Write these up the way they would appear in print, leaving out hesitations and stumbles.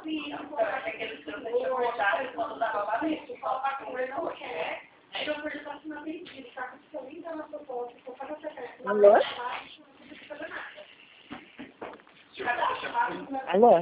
Alô? Alô?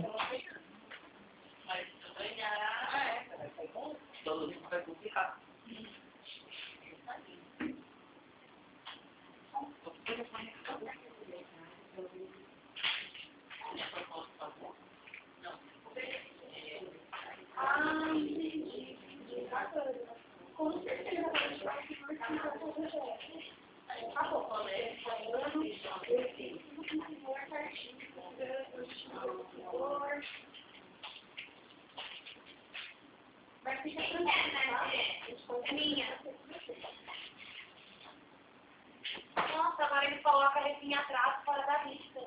Nossa, agora ele coloca a letrinha atrás fora da lista.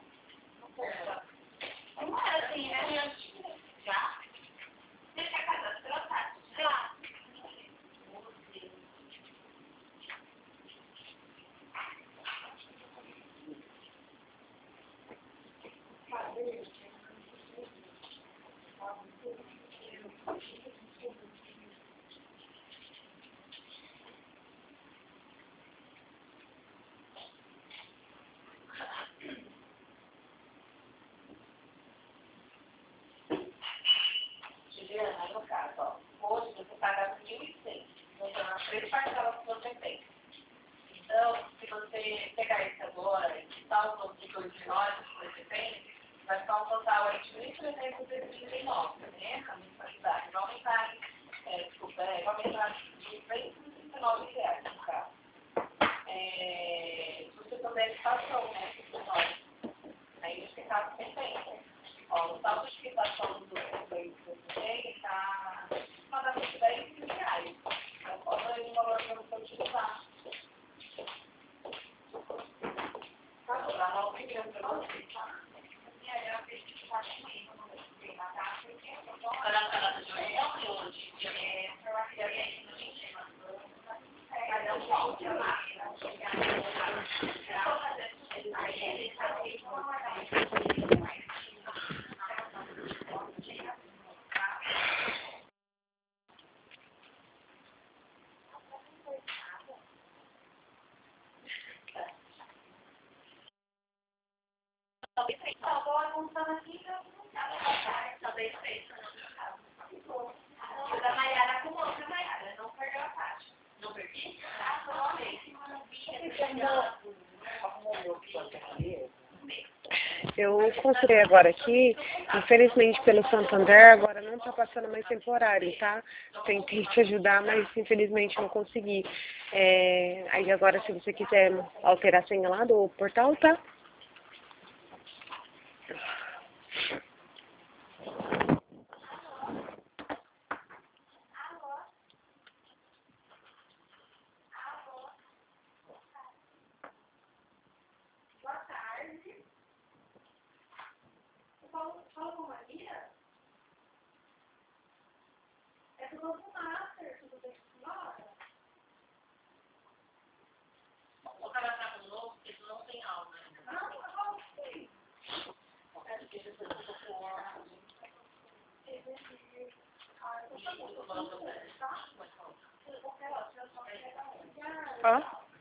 Não é assim, né? Já? Deixa a casa trocar. Já. Juliana, no caso, ó, hoje você paga 1.100, então as 3 parcelas que você tem. Então, se você pegar isso agora e quitar os outros 2.900 que você tem, vai ficar um total aí de 1.339, né? A mensalidade vai aumentar, vai aumentar de R$339, no caso. Se você puder quitação, né? Aí nesse caso, 70. Ó, o saldo de quitação do que você tem está aproximadamente R$10.000. Então, falta aí um valor para você utilizar. Tá bom, dá uma opinião para você, tá? E aí, eu acredito que está comigo, não sei na taxa, ela está de reunião hoje. Eu acho que a gente não tem tema. Mas eu volto lá. Agora, como está aqui, talvez feito. A Maiara com outra Maiara, não perdeu a taxa. Não perdi? Ah, foi uma vez. Eu consultei agora aqui, infelizmente pelo Santander, agora não está passando mais temporário, tá? Tentei te ajudar, mas infelizmente não consegui. Aí agora, se você quiser alterar a senha lá do portal, tá? Boa tarde. Fala com a Maria? É do novo Master, tudo bem com a senhora? Vou cadastrar de novo, porque isso não tem aula. Não, eu sei. Hã?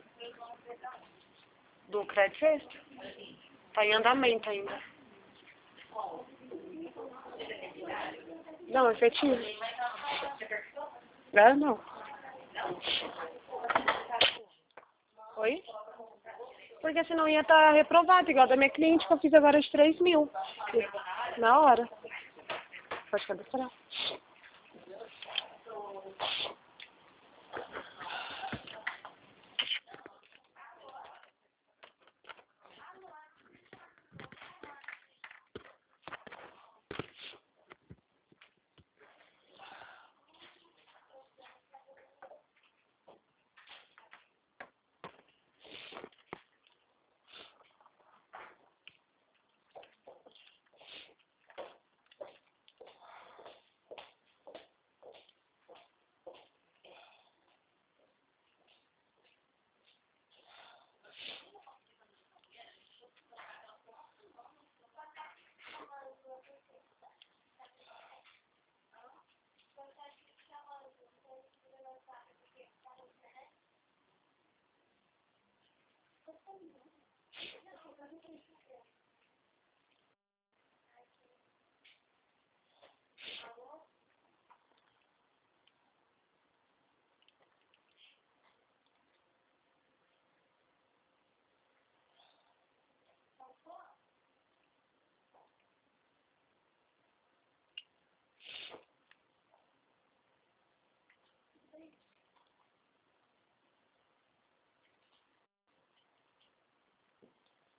Do Crédito Sexto? Tá em andamento ainda. Não, efetivo. Não. Oi? Porque senão ia estar reprovado, igual da minha cliente que eu fiz agora de 3.000. Na hora. Pode cadastrar.